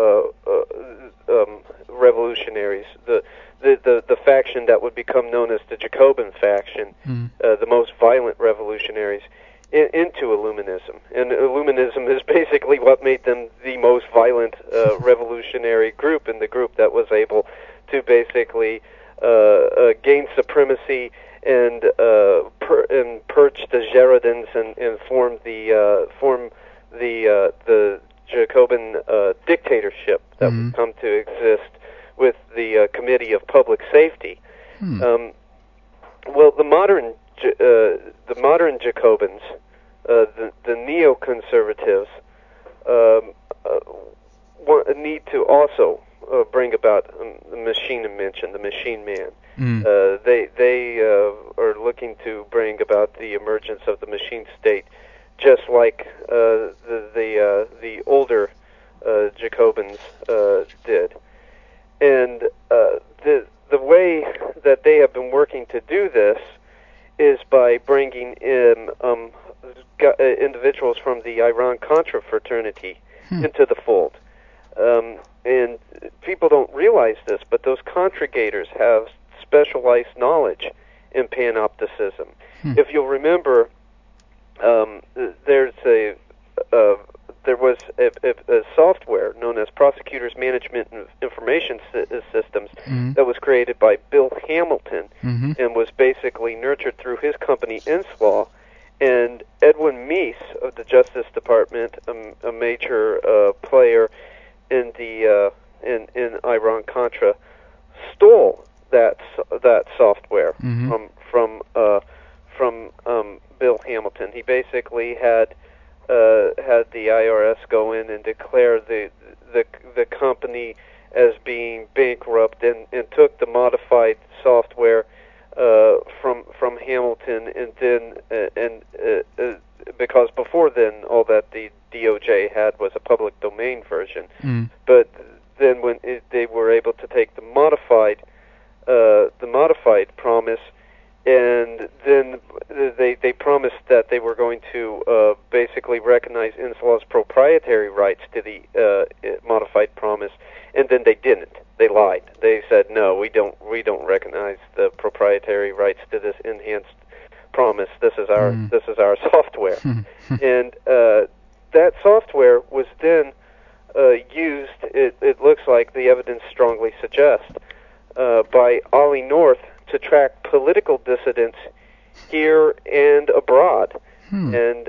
Speaker 4: revolutionaries, the faction that would become known as the Jacobin faction, the most violent revolutionaries, into Illuminism. And Illuminism is basically what made them the most violent revolutionary group, and the group that was able to basically gain supremacy and purge the Girondins and form the Jacobin dictatorship that would come to exist with the Committee of Public Safety. Well, the modern Jacobins, the neoconservatives, need to also bring about the machine invention, the machine man. They are looking to bring about the emergence of the machine state, just like the older Jacobins did. And the way that they have been working to do this is by bringing in individuals from the Iran-Contra fraternity into the fold. And people don't realize this, but those contragators have specialized knowledge in panopticism. If you'll remember, there was a software known as Prosecutors Management Information Systems that was created by Bill Hamilton and was basically nurtured through his company Inslaw. And Edwin Meese of the Justice Department, a major player in the in Iran-Contra, stole that software from Bill Hamilton. He basically had the IRS go in and declare the company as being bankrupt, and took the modified software from Hamilton, and then because before then all that the DOJ had was a public domain version, but then when they were able to take the modified promise, and then they promised that they were going to basically recognize Inslaw's proprietary rights to the modified promise, and then they didn't. They lied. They said, no, we don't recognize the proprietary rights to this enhanced promise. This is our software. And that software was then used, it looks like the evidence strongly suggests, by Ollie North to track political dissidents here and abroad. And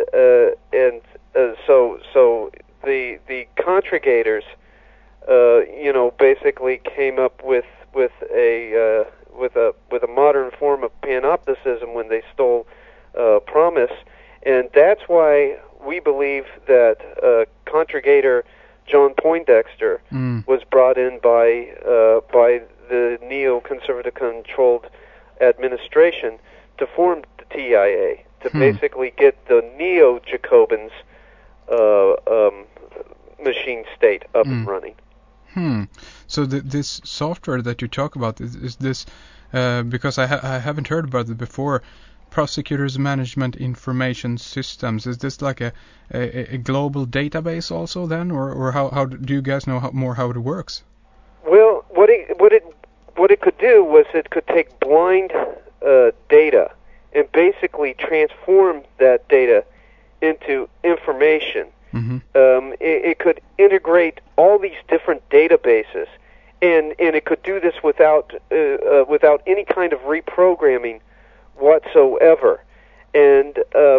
Speaker 4: so the contragators basically came up with a modern form of panopticism when they stole Promise, and that's why we believe that contragator John Poindexter was brought in by the neoconservative controlled administration to form the TIA to basically get the neo-Jacobins machine state up and running.
Speaker 1: So this software that you talk about, is this, because I haven't heard about it before, Prosecutors Management Information Systems, is this like a global database also then, or how do you guys know how it works?
Speaker 4: Well, what it could do was it could take blind data and basically transform that data into information. It could integrate all these different databases, and it could do this without any kind of reprogramming whatsoever. And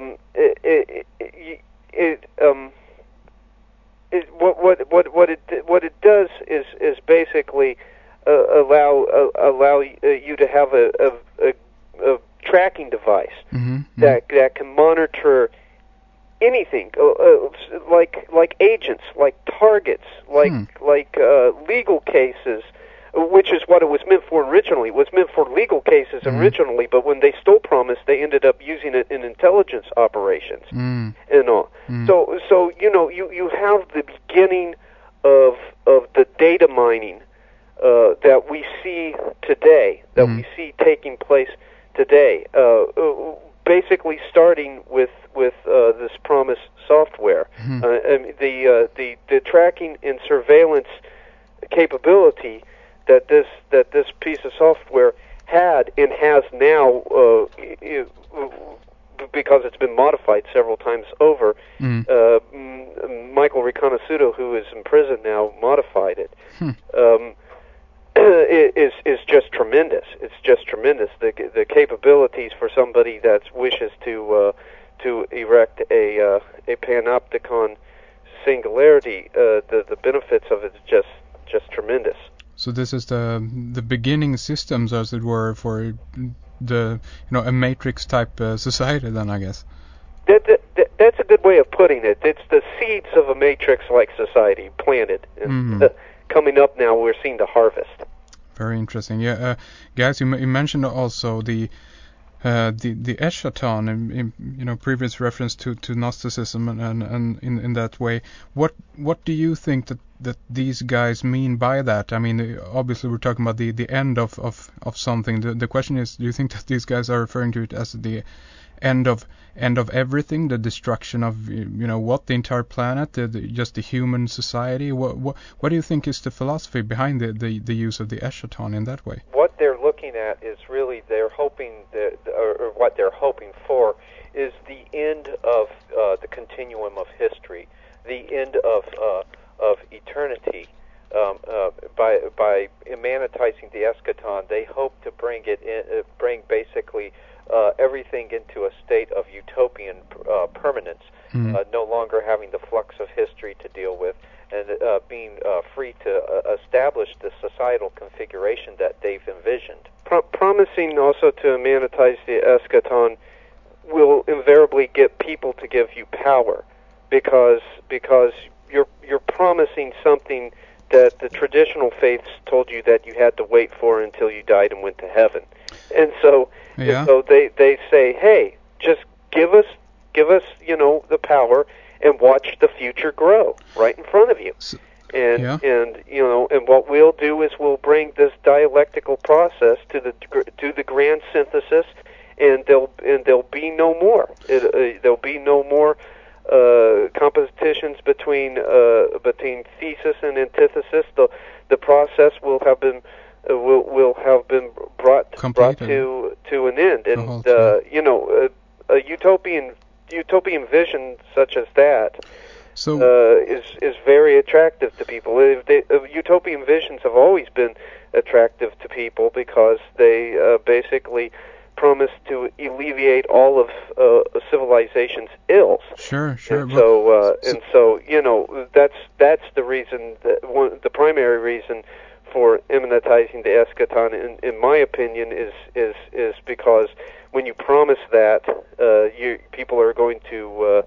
Speaker 4: what it does is basically allow you to have a tracking device that can monitor anything, like agents, like targets, like legal cases, which is what it was meant for originally. It was meant for legal cases originally, but when they stole Promise, they ended up using it in intelligence operations and all. So you have the beginning of the data mining that we see today, that we see taking place today. Basically, starting with this Promise software, the tracking and surveillance capability that this piece of software had and has now, because it's been modified several times over. Michael Riconosciuto, who is in prison now, modified it. Is just tremendous. It's just tremendous. The capabilities for somebody that wishes to erect a panopticon singularity, the benefits of it is just tremendous.
Speaker 1: So this is the beginning systems, as it were, for the a matrix type society, then, I guess.
Speaker 4: That's a good way of putting it. It's the seeds of a matrix-like society planted, and coming up now. We're seeing the harvest.
Speaker 1: Very interesting. Yeah, guys, you mentioned also the Eschaton, in previous reference to Gnosticism, and in that way. What do you think that these guys mean by that? I mean, obviously we're talking about the end of something. The question is, do you think that these guys are referring to it as the end of everything, the destruction of what, the entire planet, just the human society? What do you think is the philosophy behind the use of the Eschaton in that way?
Speaker 3: What they're looking at is really they're hoping or what they're hoping for is the end of the continuum of history, the end of eternity. By immanentizing the Eschaton, they hope to bring basically everything into a state of utopian permanence, no longer having the flux of history to deal with, and being free to establish the societal configuration that they've envisioned.
Speaker 4: Promising also to immanentize the Eschaton will invariably get people to give you power, because you're promising something that the traditional faiths told you that you had to wait for until you died and went to heaven. And so they say, hey, just give us the power and watch the future grow right in front of you. And what we'll do is we'll bring this dialectical process to the grand synthesis, and there'll be no more. There'll be no more competitions between thesis and antithesis. The process will have been brought to an end, and a utopian vision such as that is very attractive to people. Utopian visions have always been attractive to people because they basically promise to alleviate all of civilization's ills.
Speaker 1: Sure.
Speaker 4: And so that's the reason, the primary reason for immanentizing the Eschaton, in my opinion, is because when you promise that, people are going to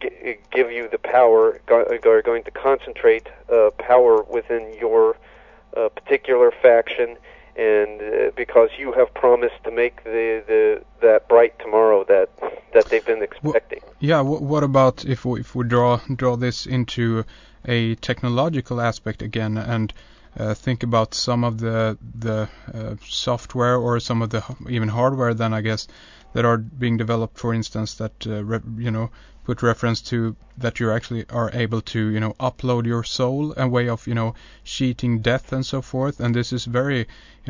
Speaker 4: give you the power, are going to concentrate power within your particular faction, and because you have promised to make that bright tomorrow that they've been expecting.
Speaker 1: What about if we draw this into a technological aspect again, and think about some of the software or some of the even hardware, then I guess, that are being developed, for instance, that put reference to that you actually are able to upload your soul, a way of cheating death and so forth. And this is very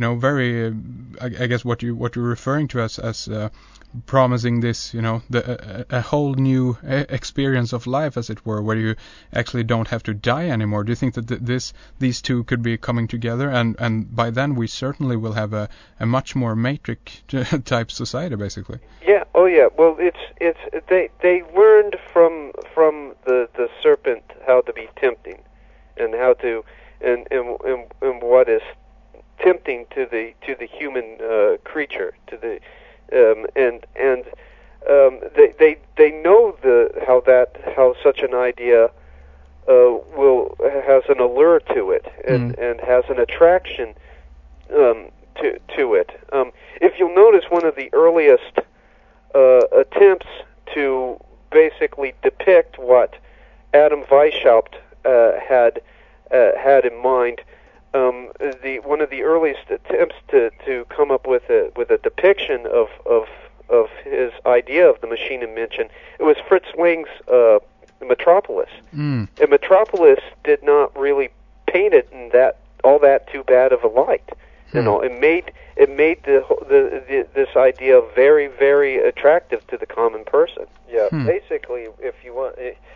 Speaker 1: I guess what you're referring to as promising this a whole new experience of life, as it were, where you actually don't have to die anymore. Do you think that these two could be coming together, and by then we certainly will have a much more Matrix type society, basically?
Speaker 4: Yeah. Oh yeah. Well, they learned from the serpent how to be tempting, and how to and what is tempting to the human creature, to the they know how such an idea has an allure to it, and has an attraction to it. If you'll notice, one of the earliest attempts to basically depict what Adam Weishaupt had in mind, one of the earliest attempts to come up with a depiction of his idea of the machine invention, it was Fritz Lang's Metropolis. And Metropolis did not really paint it in all that too bad of a light. It made this idea very, very attractive to the common person.
Speaker 3: Yeah, basically, if you want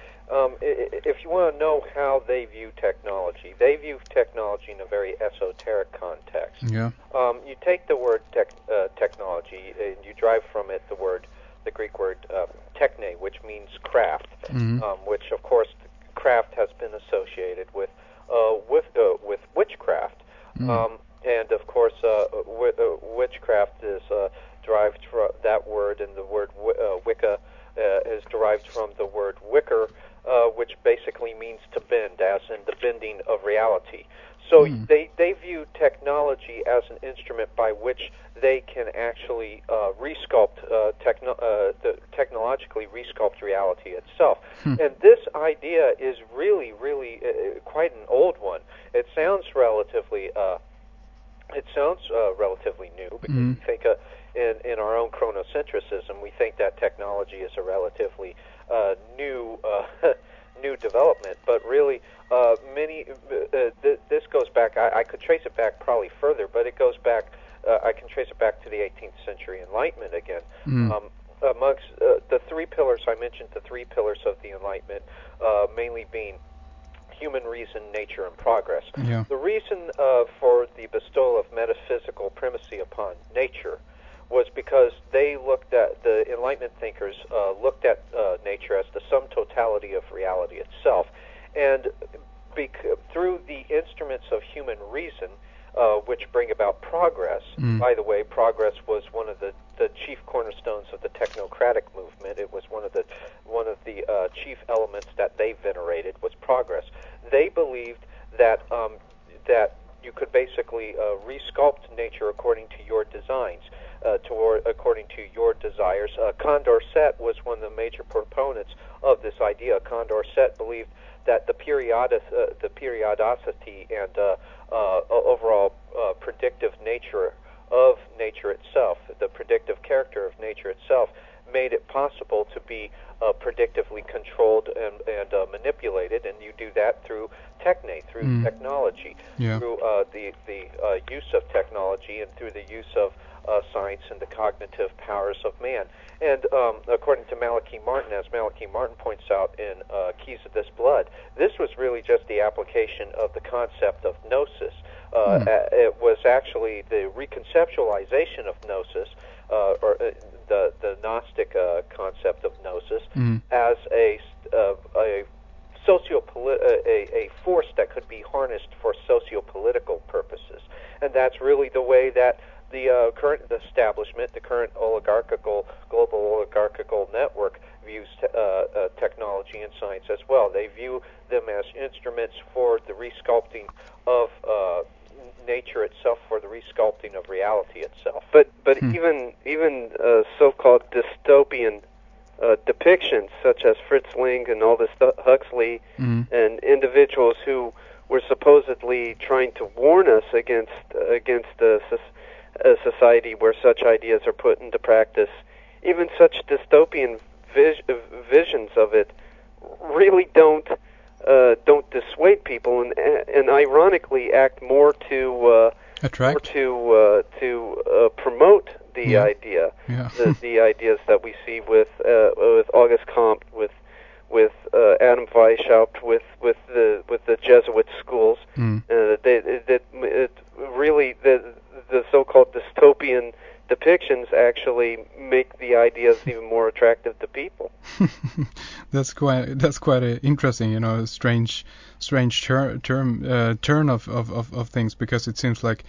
Speaker 3: to know how they view technology in a very esoteric context.
Speaker 1: Yeah.
Speaker 3: You take the word technology and you derive from it the Greek word techne, which means craft, which of course craft has been associated with witchcraft, and of course witchcraft is derived from that word, and the word Wicca is derived from the word wicker, which basically means to bend, as in the bending of reality. So they view technology as an instrument by which they can actually technologically resculpt reality itself. And this idea is really, really quite an old one. It sounds relatively new, because we think in our own chronocentrism, we think that technology is a relatively new development, but really this goes back. I could trace it back probably further, but it goes back. I can trace it back to the 18th century Enlightenment again. Amongst the three pillars I mentioned, the three pillars of the Enlightenment, mainly being human reason, nature, and progress.
Speaker 1: Yeah.
Speaker 3: The reason for the bestowal of metaphysical primacy upon nature was because they looked at, the Enlightenment thinkers looked at nature as the sum totality of reality itself, and through the instruments of human reason, which bring about progress. By the way, progress was one of the chief cornerstones of the technocratic movement. It was one of the chief elements that they venerated was progress. They believed that that you could basically resculpt nature according to your designs, according to your desires. Condorcet was one of the major proponents of this idea. Condorcet believed that the periodicity and overall predictive nature of nature itself, the predictive character of nature itself, made it possible to be predictively controlled and manipulated, and you do that through through technology, through the use of technology, and through the use of science and the cognitive powers of man. And according to Malachi Martin, as Malachi Martin points out in Keys of This Blood, this was really just the application of the concept of gnosis. It was actually the reconceptualization of gnosis, or the Gnostic concept of gnosis, as a force that could be harnessed for socio-political purposes. And that's really the way that the current establishment, the current global oligarchical network, views technology and science as well. They view them as instruments for the resculpting of
Speaker 2: nature itself for the resculpting of reality itself.
Speaker 4: But even so-called dystopian depictions, such as Fritz Lang and Aldous Huxley, and individuals who were supposedly trying to warn us against a society where such ideas are put into practice, even such dystopian visions of it really don't dissuade people, and ironically act more to
Speaker 1: attract,
Speaker 4: or to promote the idea, the ideas that we see with Auguste Comte, with Adam Weishaupt, with the Jesuit schools. Really the so-called dystopian depictions actually make the ideas even more attractive to people.
Speaker 1: That's quite interesting, strange turn of things, because it seems like,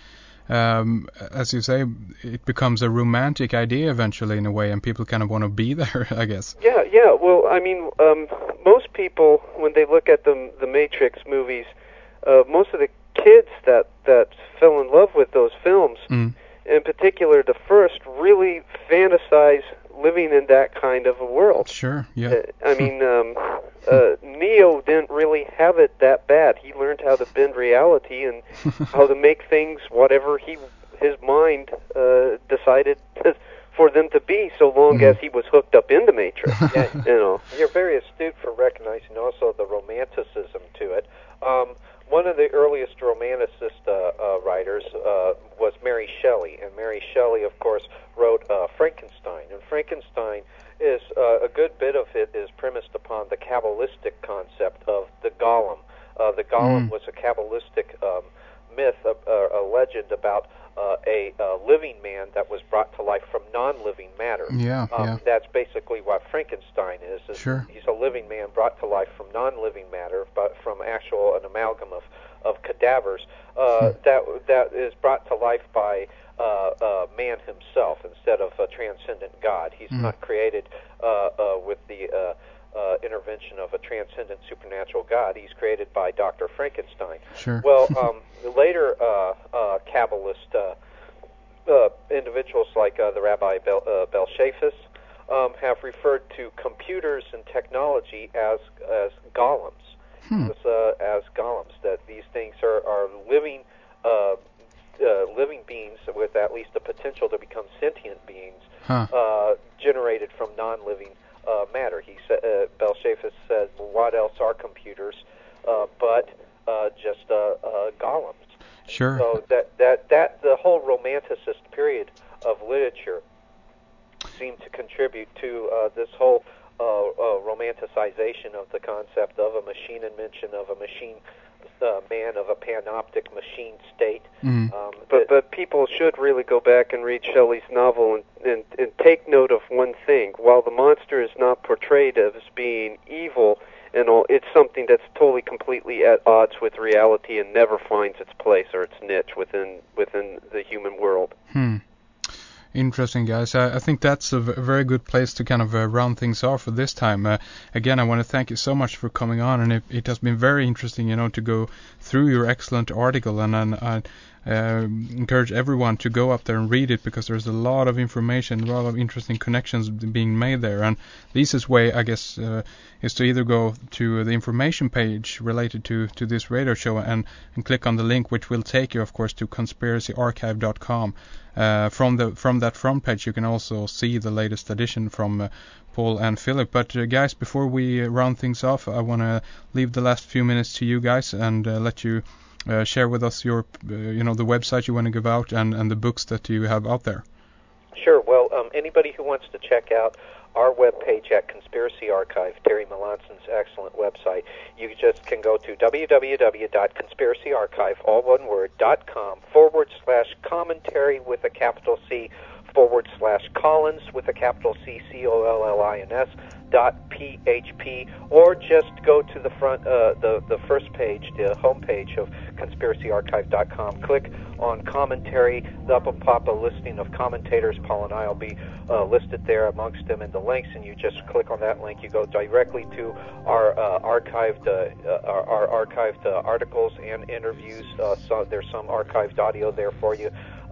Speaker 1: as you say, it becomes a romantic idea eventually in a way, and people kind of want to be there, I guess.
Speaker 4: Yeah. Well, I mean, most people, when they look at the Matrix movies, most of the kids that fell in love with those films, in particular the first, really fantasize living in that kind of a world.
Speaker 1: Sure, yeah.
Speaker 4: I mean, Neo didn't really have it that bad. He learned how to bend reality and how to make things whatever his mind decided for them to be, so long as he was hooked up in the Matrix.
Speaker 2: You're very astute for recognizing also the romanticism to it. One of the earliest romanticist writers was Mary Shelley, and Mary Shelley, of course, wrote Frankenstein. And Frankenstein is a good bit of it is premised upon the Kabbalistic concept of the Golem. The Golem was a Kabbalistic myth, a legend about a living man that was brought to life from non-living matter. That's basically what Frankenstein is.
Speaker 1: Sure.
Speaker 2: He's a living man brought to life from non-living matter, but from an amalgam of cadavers that is brought to life by man himself instead of a transcendent God. He's not created with the intervention of a transcendent supernatural God. He's created by Dr. Frankenstein.
Speaker 1: Sure.
Speaker 2: Well, later Kabbalist individuals like the Rabbi Belshafis have referred to computers and technology as golems, as golems. That these things are living living beings with at least the potential to become sentient beings, generated from non-living matter. Belshafis said, well, what else are computers but just golems?
Speaker 1: Sure.
Speaker 2: So that the whole Romanticist period of literature seemed to contribute to this whole romanticization of the concept of a machine invention, of a machine man, of a panoptic machine state.
Speaker 4: But people should really go back and read Shelley's novel and take note of one thing. While the monster is not portrayed as being evil and all, it's something that's totally, completely at odds with reality and never finds its place or its niche within the human world.
Speaker 1: Interesting, guys. I think that's a very good place to kind of round things off for this time. Again, I want to thank you so much for coming on, and it has been very interesting, to go through your excellent article, and I encourage everyone to go up there and read it, because there's a lot of information, a lot of interesting connections being made there. And the easiest way, I guess, is to either go to the information page related to this radio show and click on the link, which will take you, of course, to conspiracyarchive.com. From that front page, you can also see the latest edition from Paul and Philip. But guys, before we round things off, I want to leave the last few minutes to you guys and let you share with us your, the website you want to give out and the books that you have out there.
Speaker 2: Sure. Well, anybody who wants to check out our webpage at Conspiracy Archive, Terry Melanson's excellent website, you just can go to www.conspiracyarchive, all one word, .com /commentary with a capital C /Collins with a capital C, COLLINS, .php, or just go to the front, the first page, the home page of conspiracyarchive.com. Click on commentary. Up will pop a listing of commentators. Paul and I will be listed there amongst them in the links, and you just click on that link. You go directly to our archived articles and interviews. So there's some archived audio there for you.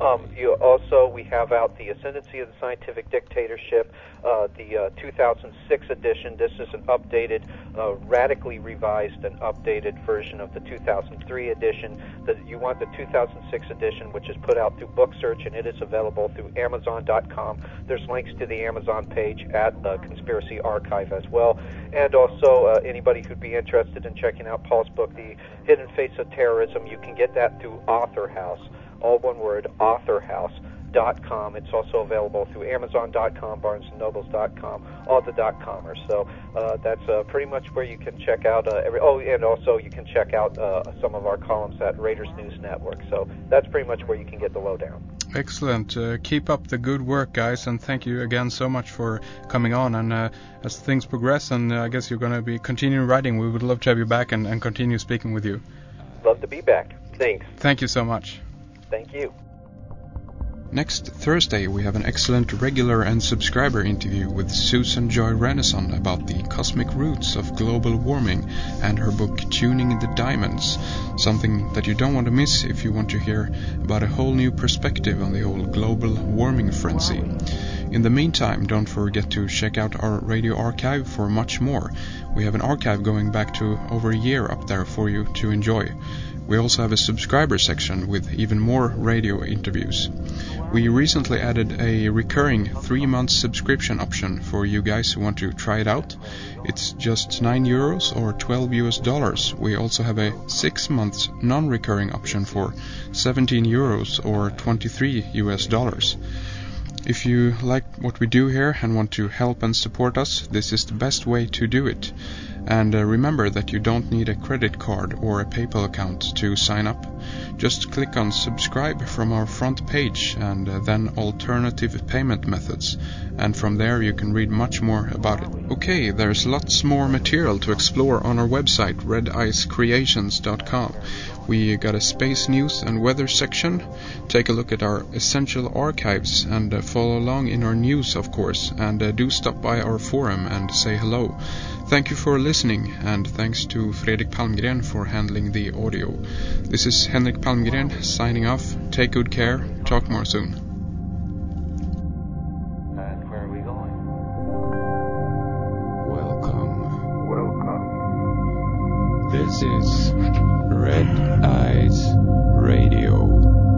Speaker 2: We have out the Ascendancy of the Scientific Dictatorship, the 2006 edition. This is an updated, radically revised and updated version of the 2003 edition. You want the 2006 edition, which is put out through BookSearch, and it is available through Amazon.com. There's links to the Amazon page at Conspiracy Archive as well. And also, anybody who'd be interested in checking out Paul's book, The Hidden Face of Terrorism, you can get that through Author House. All one word, authorhouse.com. It's also available through Amazon.com, BarnesandNobles.com, all the .comers. So that's pretty much where you can check out and also you can check out some of our columns at Raiders News Network. So that's pretty much where you can get the lowdown.
Speaker 1: Excellent. Keep up the good work, guys, and thank you again so much for coming on. And as things progress, and I guess you're going to be continuing writing, we would love to have you back and continue speaking with you.
Speaker 2: Love to be back. Thanks.
Speaker 1: Thank you so much.
Speaker 2: Thank you.
Speaker 1: Next Thursday, we have an excellent regular and subscriber interview with Susan Joy Renaison about the cosmic roots of global warming and her book Tuning the Diamonds, something that you don't want to miss if you want to hear about a whole new perspective on the whole global warming frenzy. In the meantime, don't forget to check out our radio archive for much more. We have an archive going back to over a year up there for you to enjoy. We also have a subscriber section with even more radio interviews. We recently added a recurring 3-month subscription option for you guys who want to try it out. It's just €9 or $12. We also have a 6-month non-recurring option for €17 or $23. If you like what we do here and want to help and support us, this is the best way to do it. And remember that you don't need a credit card or a PayPal account to sign up. Just click on subscribe from our front page and then alternative payment methods. And from there you can read much more about it. Okay, there's lots more material to explore on our website, redicecreations.com. We got a space news and weather section. Take a look at our essential archives and follow along in our news, of course. And do stop by our forum and say hello. Thank you for listening, and thanks to Fredrik Palmgren for handling the audio. This is Henrik Palmgren signing off. Take good care. Talk more soon.
Speaker 5: And where are we going?
Speaker 6: Welcome.
Speaker 5: This is Red Eyes Radio.